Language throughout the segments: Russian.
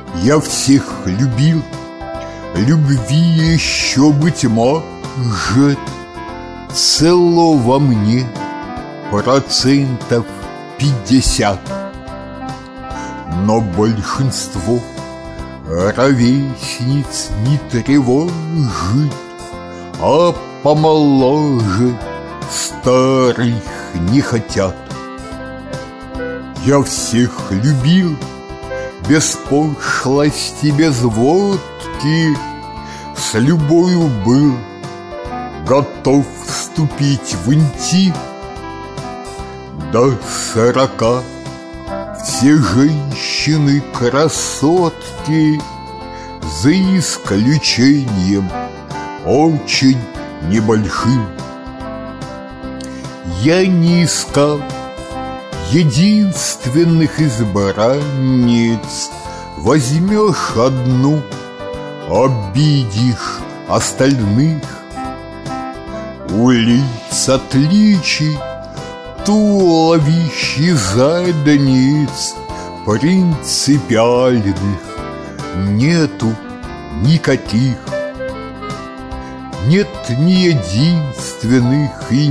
Я всех любил, любви еще, быть может, цело во мне 50%. Но большинство ровесниц не тревожит, а помоложе старых не хотят. Я всех любил без пошлости, без водки, с любою был готов вступить в интим. До 40 все женщины красотки, за исключением очень небольшим. Я не искал единственных избранниц. Возьмешь одну, обидишь остальных. У лиц отличий, туловищ и задниц принципиальных нету никаких. Нет ни единственных и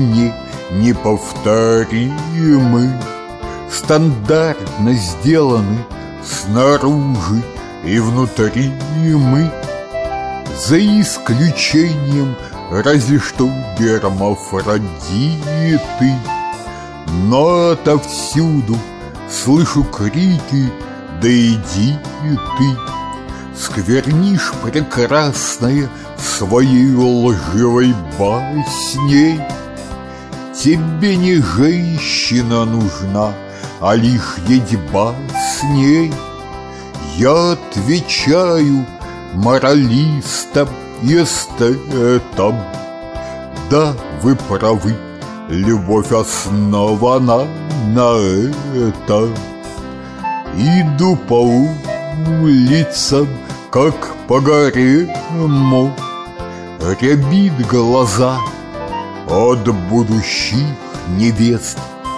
неповторимых. Стандартно сделаны снаружи и внутри мы, за исключением разве что гермафродиты. Но отовсюду слышу крики: да иди ты! Сквернишь прекрасное своей лживой басней. Тебе не женщина нужна, а лишь едьба с ней. Я отвечаю моралистам и эстетам: да, вы правы, любовь основана на этом. Иду по улицам, как по гарему, рябит глаза от будущих невест.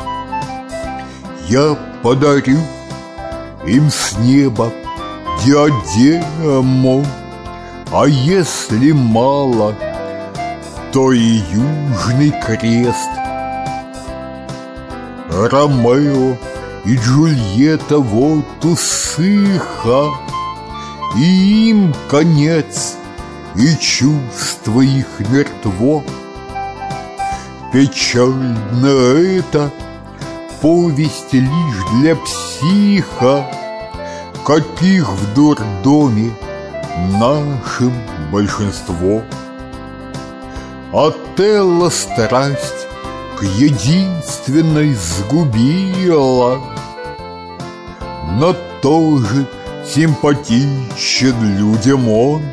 Я подарю им с неба диадему, а если мало, то и Южный Крест. Ромео и Джульетта вот усыха, и им конец, и чувство их мертво. Печально это повесть лишь для психа, каких в дурдоме нашим большинство. Отелло страсть к единственной сгубила, но тоже симпатичен людям он.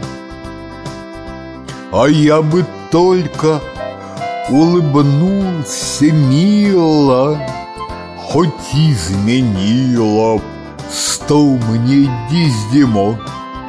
А я бы только улыбнулся мило, хоть изменила 100 мне Дездемон.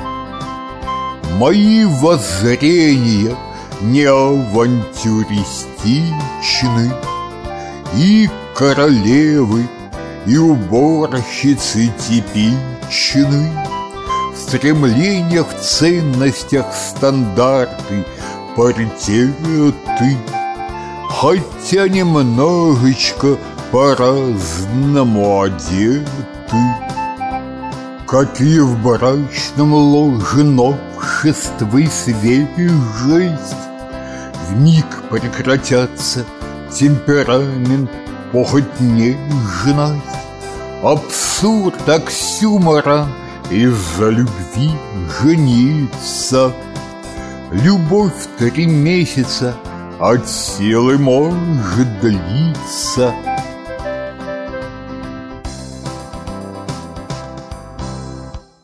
Мои воззрения не авантюристичны, и королевы, и уборщицы типичны. В стремлениях, в ценностях стандарты, паритеты, хотя немножечко по-разному одеты. Какие в брачном ложе новшества и свежесть! Вмиг прекратятся темперамент, похоть, нежность. Абсурд оксюмора из-за любви жениться. Любовь 3 месяца от силы может длиться.